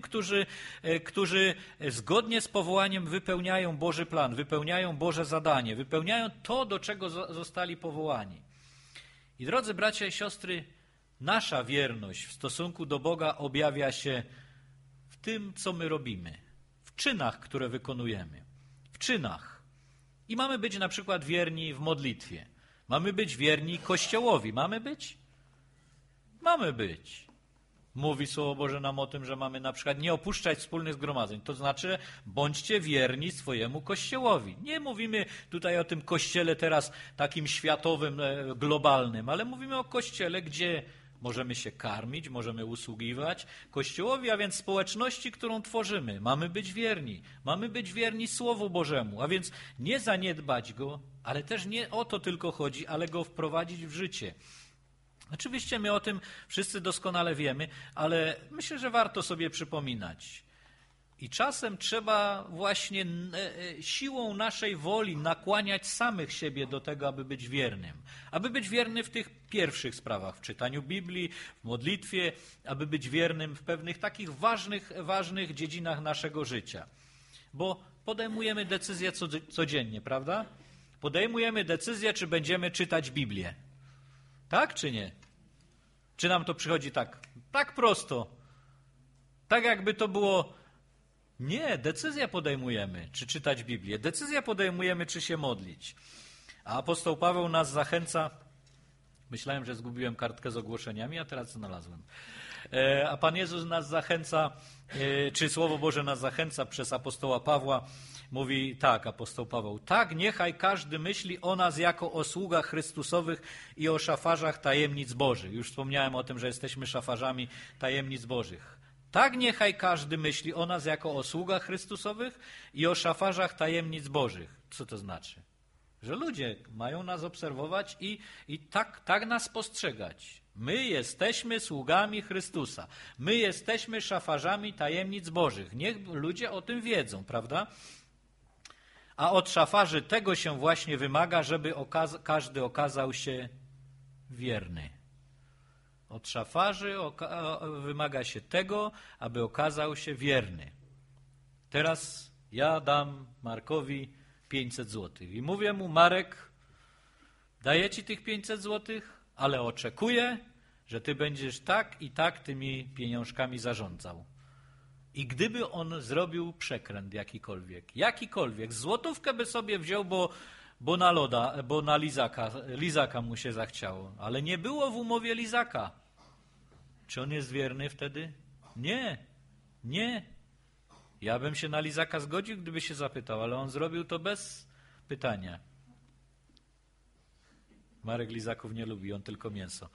którzy zgodnie z powołaniem wypełniają Boży plan, wypełniają Boże zadanie, wypełniają to, do czego zostali powołani. I drodzy bracia i siostry, nasza wierność w stosunku do Boga objawia się w tym, co my robimy, w czynach, które wykonujemy, w czynach. I mamy być na przykład wierni w modlitwie. Mamy być wierni Kościołowi. Mamy być? Mamy być. Mówi Słowo Boże nam o tym, że mamy na przykład nie opuszczać wspólnych zgromadzeń. To znaczy, bądźcie wierni swojemu Kościołowi. Nie mówimy tutaj o tym Kościele teraz takim światowym, globalnym, ale mówimy o Kościele, gdzie możemy się karmić, możemy usługiwać Kościołowi, a więc społeczności, którą tworzymy. Mamy być wierni. Mamy być wierni Słowu Bożemu, a więc nie zaniedbać Go, ale też nie o to tylko chodzi, ale Go wprowadzić w życie. Oczywiście my o tym wszyscy doskonale wiemy, ale myślę, że warto sobie przypominać. I czasem trzeba właśnie siłą naszej woli nakłaniać samych siebie do tego, aby być wiernym. Aby być wierny w tych pierwszych sprawach, w czytaniu Biblii, w modlitwie, aby być wiernym w pewnych takich ważnych dziedzinach naszego życia. Bo podejmujemy decyzje codziennie, prawda? Podejmujemy decyzję, czy będziemy czytać Biblię. Tak czy nie? Czy nam to przychodzi tak prosto? Tak jakby to było... Nie, decyzję podejmujemy, czy czytać Biblię. Decyzję podejmujemy, czy się modlić. A apostoł Paweł nas zachęca... Myślałem, że zgubiłem kartkę z ogłoszeniami, a teraz znalazłem. A Pan Jezus nas zachęca, czy Słowo Boże nas zachęca przez apostoła Pawła. Mówi tak, apostoł Paweł, tak niechaj każdy myśli o nas jako o sługach Chrystusowych i o szafarzach tajemnic Bożych. Już wspomniałem o tym, że jesteśmy szafarzami tajemnic Bożych. Tak niechaj każdy myśli o nas jako o sługach Chrystusowych i o szafarzach tajemnic Bożych. Co to znaczy? Że ludzie mają nas obserwować i tak nas postrzegać. My jesteśmy sługami Chrystusa. My jesteśmy szafarzami tajemnic Bożych. Niech ludzie o tym wiedzą, prawda? A od szafarzy tego się właśnie wymaga, żeby każdy okazał się wierny. Od szafarzy wymaga się tego, aby okazał się wierny. Teraz ja dam Markowi 500 złotych. I mówię mu, Marek, daję ci tych 500 złotych, ale oczekuję, że ty będziesz tak i tak tymi pieniążkami zarządzał. I gdyby on zrobił przekręt jakikolwiek, złotówkę by sobie wziął, bo na lizaka mu się zachciało. Ale nie było w umowie lizaka. Czy on jest wierny wtedy? Nie. Ja bym się na lizaka zgodził, gdyby się zapytał, ale on zrobił to bez pytania. Marek lizaków nie lubi, on tylko mięso.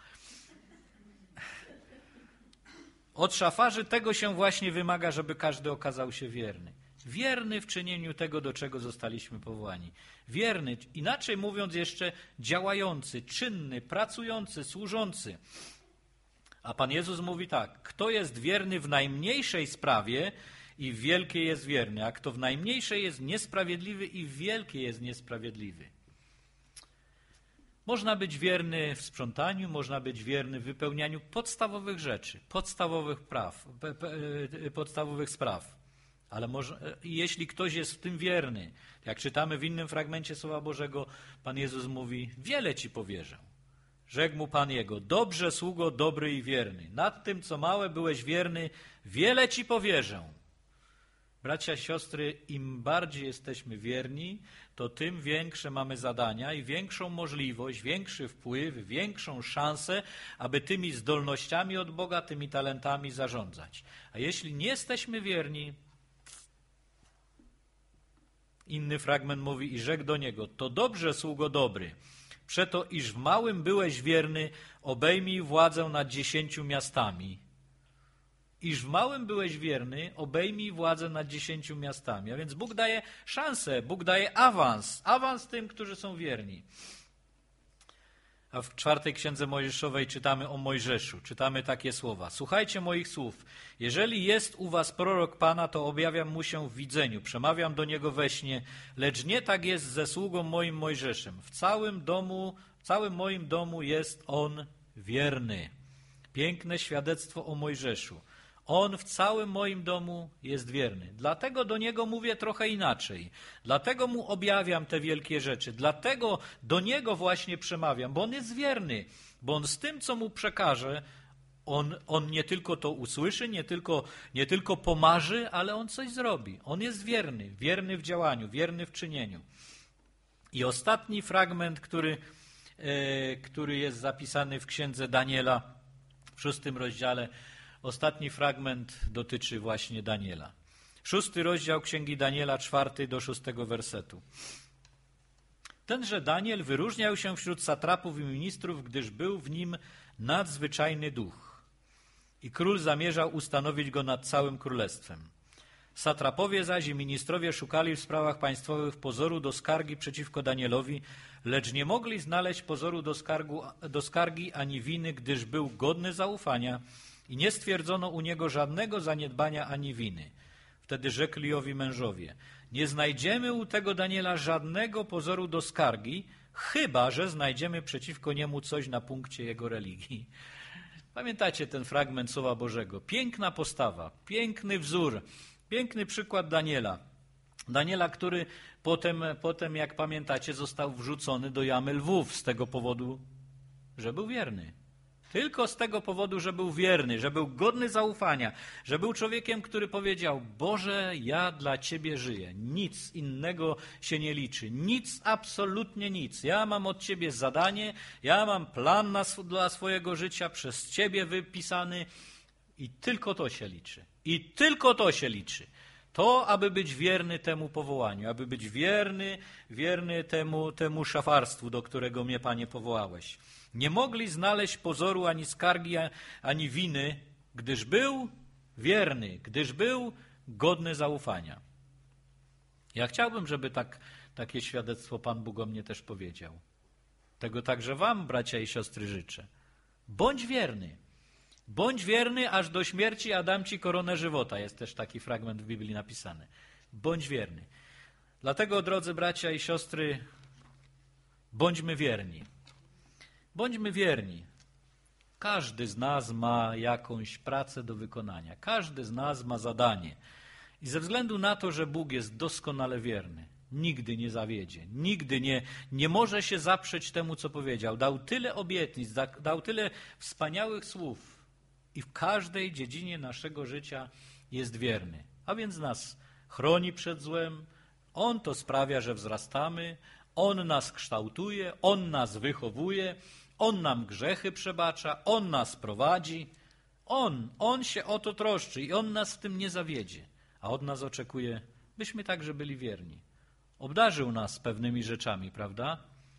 Od szafarzy tego się właśnie wymaga, żeby każdy okazał się wierny. Wierny w czynieniu tego, do czego zostaliśmy powołani. Wierny, inaczej mówiąc jeszcze działający, czynny, pracujący, służący. A Pan Jezus mówi tak, kto jest wierny w najmniejszej sprawie i w wielkiej jest wierny, a kto w najmniejszej jest niesprawiedliwy i w wielkiej jest niesprawiedliwy. Można być wierny w sprzątaniu, można być wierny w wypełnianiu podstawowych rzeczy, podstawowych spraw. Ale jeśli ktoś jest w tym wierny, jak czytamy w innym fragmencie Słowa Bożego, Pan Jezus mówi, wiele ci powierzę. Rzekł mu Pan Jego, dobrze sługo, dobry i wierny. Nad tym, co małe byłeś wierny, wiele ci powierzę. Bracia, siostry, im bardziej jesteśmy wierni, to tym większe mamy zadania i większą możliwość, większy wpływ, większą szansę, aby tymi zdolnościami od Boga, tymi talentami zarządzać. A jeśli nie jesteśmy wierni, inny fragment mówi, i rzekł do niego, to dobrze, sługo dobry, przeto iż w małym byłeś wierny, obejmij władzę nad 10 miastami. Iż w małym byłeś wierny, obejmij władzę nad 10 miastami. A więc Bóg daje szansę, Bóg daje awans tym, którzy są wierni. A w 4 Księdze Mojżeszowej czytamy o Mojżeszu, czytamy takie słowa. Słuchajcie moich słów. Jeżeli jest u was prorok Pana, to objawiam mu się w widzeniu, przemawiam do niego we śnie, lecz nie tak jest ze sługą moim Mojżeszem. W całym moim domu jest on wierny. Piękne świadectwo o Mojżeszu. On w całym moim domu jest wierny. Dlatego do niego mówię trochę inaczej. Dlatego mu objawiam te wielkie rzeczy. Dlatego do niego właśnie przemawiam, bo on jest wierny. Bo on z tym, co mu przekaże, on nie tylko to usłyszy, nie tylko pomarzy, ale on coś zrobi. On jest wierny. Wierny w działaniu, wierny w czynieniu. I ostatni fragment, który jest zapisany w Księdze Daniela w 6 rozdziale, ostatni fragment dotyczy właśnie Daniela. 6 rozdział Księgi Daniela, 4 do 6 wersetu. Tenże Daniel wyróżniał się wśród satrapów i ministrów, gdyż był w nim nadzwyczajny duch. I król zamierzał ustanowić go nad całym królestwem. Satrapowie zaś i ministrowie szukali w sprawach państwowych pozoru do skargi przeciwko Danielowi, lecz nie mogli znaleźć pozoru do skargi ani winy, gdyż był godny zaufania, i nie stwierdzono u niego żadnego zaniedbania ani winy. Wtedy rzekli owi mężowie, nie znajdziemy u tego Daniela żadnego pozoru do skargi, chyba że znajdziemy przeciwko niemu coś na punkcie jego religii. Pamiętacie ten fragment Słowa Bożego? Piękna postawa, piękny wzór, piękny przykład Daniela. Daniela, który potem, jak pamiętacie, został wrzucony do jamy lwów z tego powodu, że był wierny. Tylko z tego powodu, że był wierny, że był godny zaufania, że był człowiekiem, który powiedział, Boże, ja dla Ciebie żyję. Nic innego się nie liczy. Nic, absolutnie nic. Ja mam od Ciebie zadanie, ja mam plan dla swojego życia przez Ciebie wypisany i tylko to się liczy. I tylko to się liczy. To, aby być wierny temu powołaniu, aby być wierny temu szafarstwu, do którego mnie, Panie, powołałeś. Nie mogli znaleźć pozoru ani skargi, ani winy, gdyż był wierny, gdyż był godny zaufania. Ja chciałbym, żeby takie świadectwo Pan Bóg o mnie też powiedział. Tego także wam, bracia i siostry, życzę. Bądź wierny. Bądź wierny aż do śmierci, a dam ci koronę żywota. Jest też taki fragment w Biblii napisany. Bądź wierny. Dlatego, drodzy bracia i siostry, bądźmy wierni. Bądźmy wierni. Każdy z nas ma jakąś pracę do wykonania. Każdy z nas ma zadanie. I ze względu na to, że Bóg jest doskonale wierny, nigdy nie zawiedzie. Nigdy nie może się zaprzeć temu, co powiedział. Dał tyle obietnic, dał tyle wspaniałych słów. I w każdej dziedzinie naszego życia jest wierny. A więc nas chroni przed złem. On to sprawia, że wzrastamy. On nas kształtuje. On nas wychowuje. On nam grzechy przebacza. On nas prowadzi. On się o to troszczy i On nas w tym nie zawiedzie. A od nas oczekuje, byśmy także byli wierni. Obdarzył nas pewnymi rzeczami, prawda?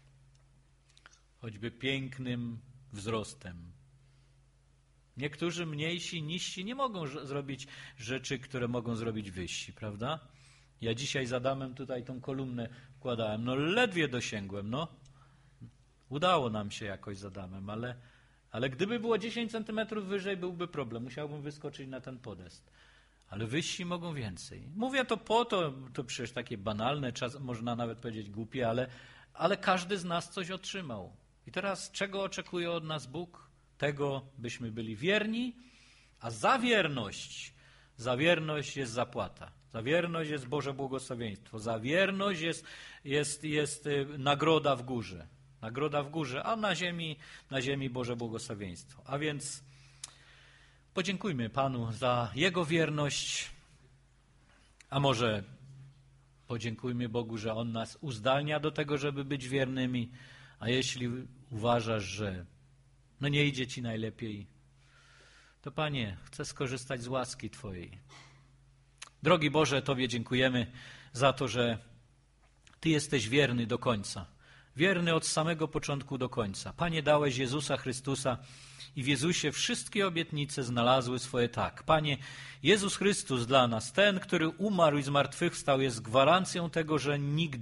Choćby pięknym wzrostem. Niektórzy mniejsi, niżsi nie mogą zrobić rzeczy, które mogą zrobić wyżsi, prawda? Ja dzisiaj z Adamem tutaj tą kolumnę wkładałem. Ledwie dosięgłem, Udało nam się jakoś z Adamem, ale gdyby było 10 centymetrów wyżej, byłby problem. Musiałbym wyskoczyć na ten podest. Ale wyżsi mogą więcej. Mówię to po to przecież takie banalne, można nawet powiedzieć głupie, ale każdy z nas coś otrzymał. I teraz czego oczekuje od nas Bóg? Tego, byśmy byli wierni, a za wierność jest zapłata. Za wierność jest Boże błogosławieństwo. Za wierność jest nagroda w górze. Nagroda w górze, a na ziemi Boże błogosławieństwo. A więc podziękujmy Panu za Jego wierność, a może podziękujmy Bogu, że On nas uzdalnia do tego, żeby być wiernymi, a jeśli uważasz, że nie idzie Ci najlepiej, to Panie, chcę skorzystać z łaski Twojej. Drogi Boże, Tobie dziękujemy za to, że Ty jesteś wierny do końca. Wierny od samego początku do końca. Panie, dałeś Jezusa Chrystusa i w Jezusie wszystkie obietnice znalazły swoje tak. Panie, Jezus Chrystus dla nas, ten, który umarł i zmartwychwstał, jest gwarancją tego, że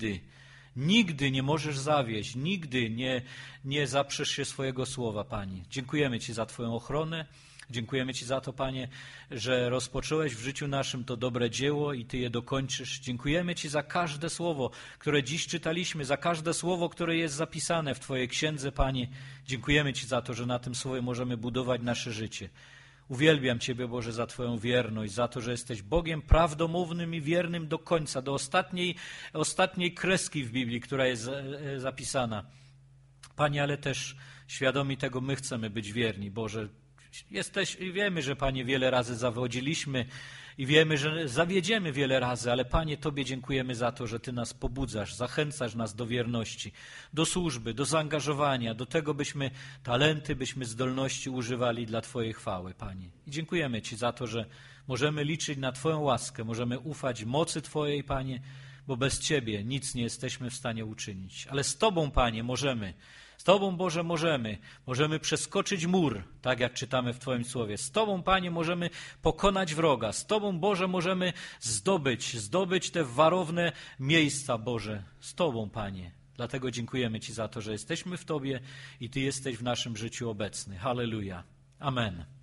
nigdy nie możesz zawieść, nigdy nie zaprzesz się swojego słowa, Panie. Dziękujemy Ci za Twoją ochronę. Dziękujemy Ci za to, Panie, że rozpocząłeś w życiu naszym to dobre dzieło i Ty je dokończysz. Dziękujemy Ci za każde słowo, które dziś czytaliśmy, za każde słowo, które jest zapisane w Twojej księdze, Panie. Dziękujemy Ci za to, że na tym słowie możemy budować nasze życie. Uwielbiam Ciebie, Boże, za Twoją wierność, za to, że jesteś Bogiem prawdomównym i wiernym do końca, do ostatniej kreski w Biblii, która jest zapisana. Panie, ale też świadomi tego my chcemy być wierni, Boże. Wiemy, że Panie wiele razy zawodziliśmy i wiemy, że zawiedziemy wiele razy, ale Panie, Tobie dziękujemy za to, że Ty nas pobudzasz, zachęcasz nas do wierności, do służby, do zaangażowania, do tego, byśmy talenty, byśmy zdolności używali dla Twojej chwały, Panie. I dziękujemy Ci za to, że możemy liczyć na Twoją łaskę, możemy ufać mocy Twojej, Panie, bo bez Ciebie nic nie jesteśmy w stanie uczynić. Ale z Tobą, Panie, możemy. Z Tobą, Boże, możemy przeskoczyć mur, tak jak czytamy w Twoim słowie. Z Tobą, Panie, możemy pokonać wroga. Z Tobą, Boże, możemy zdobyć te warowne miejsca, Boże. Z Tobą, Panie. Dlatego dziękujemy Ci za to, że jesteśmy w Tobie i Ty jesteś w naszym życiu obecny. Halleluja. Amen.